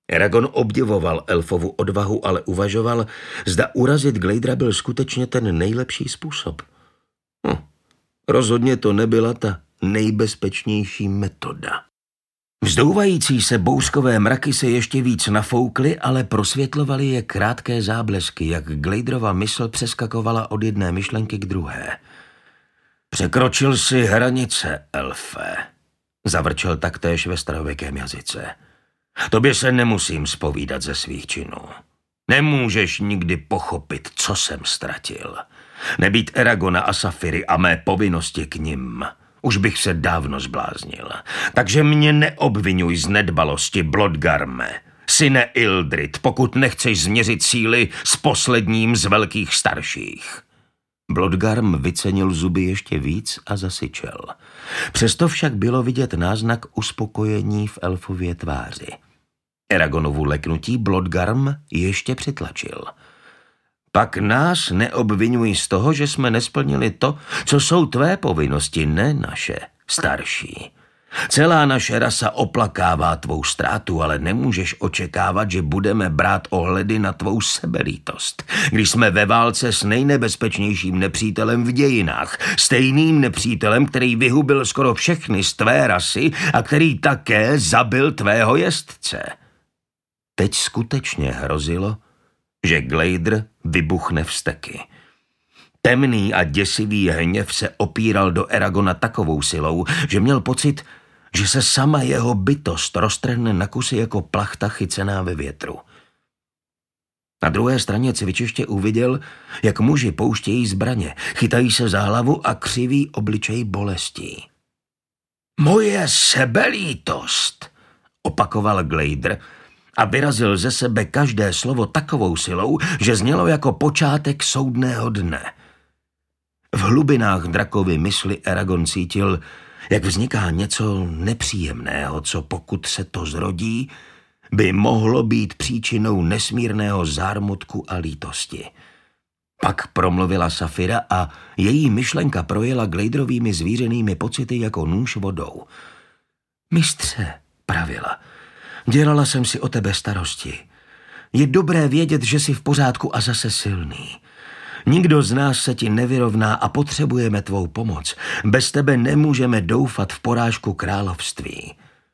Eragon obdivoval elfovu odvahu, ale uvažoval, zda urazit Gladera byl skutečně ten nejlepší způsob. Rozhodně to nebyla ta nejbezpečnější metoda. Vzdouvající se bouřkové mraky se ještě víc nafoukly, ale prosvětlovaly je krátké záblesky, jak Gladerova mysl přeskakovala od jedné myšlenky k druhé. Překročil si hranice, elfe, zavrčel taktéž ve starověkém jazyce. Tobě se nemusím zpovídat ze svých činů. Nemůžeš nikdy pochopit, co jsem ztratil. Nebýt Eragona a Safiry a mé povinnosti k nim, už bych se dávno zbláznil. Takže mě neobvinuj z nedbalosti, Blodgarme, syne Ildrid, pokud nechceš změřit síly s posledním z velkých starších. Blodgarm vycenil zuby ještě víc a zasyčel. Přesto však bylo vidět náznak uspokojení v elfově tváři. Eragonovu leknutí Blodgarm ještě přitlačil. Pak nás neobvinuj z toho, že jsme nesplnili to, co jsou tvé povinnosti, ne naše, starší. Celá naše rasa oplakává tvou ztrátu, ale nemůžeš očekávat, že budeme brát ohledy na tvou sebelítost, když jsme ve válce s nejnebezpečnějším nepřítelem v dějinách, stejným nepřítelem, který vyhubil skoro všechny z tvé rasy a který také zabil tvého jezdce. Teď skutečně hrozilo, že Glader vybuchne vzteky. Temný a děsivý hněv se opíral do Eragona takovou silou, že měl pocit, že se sama jeho bytost roztrhne na kusy jako plachta chycená ve větru. Na druhé straně cvičiště uviděl, jak muži pouštějí zbraně, chytají se za hlavu a křiví obličej bolestí. Moje sebelítost, opakoval Glader a vyrazil ze sebe každé slovo takovou silou, že znělo jako počátek soudného dne. V hlubinách drakovy mysli Eragon cítil, jak vzniká něco nepříjemného, co pokud se to zrodí, by mohlo být příčinou nesmírného zármutku a lítosti. Pak promluvila Safira a její myšlenka projela Gladerovými zvířenými pocity jako nůž vodou. Mistře, pravila, dělala jsem si o tebe starosti. Je dobré vědět, že jsi v pořádku a zase silný. Nikdo z nás se ti nevyrovná a potřebujeme tvou pomoc. Bez tebe nemůžeme doufat v porážku království.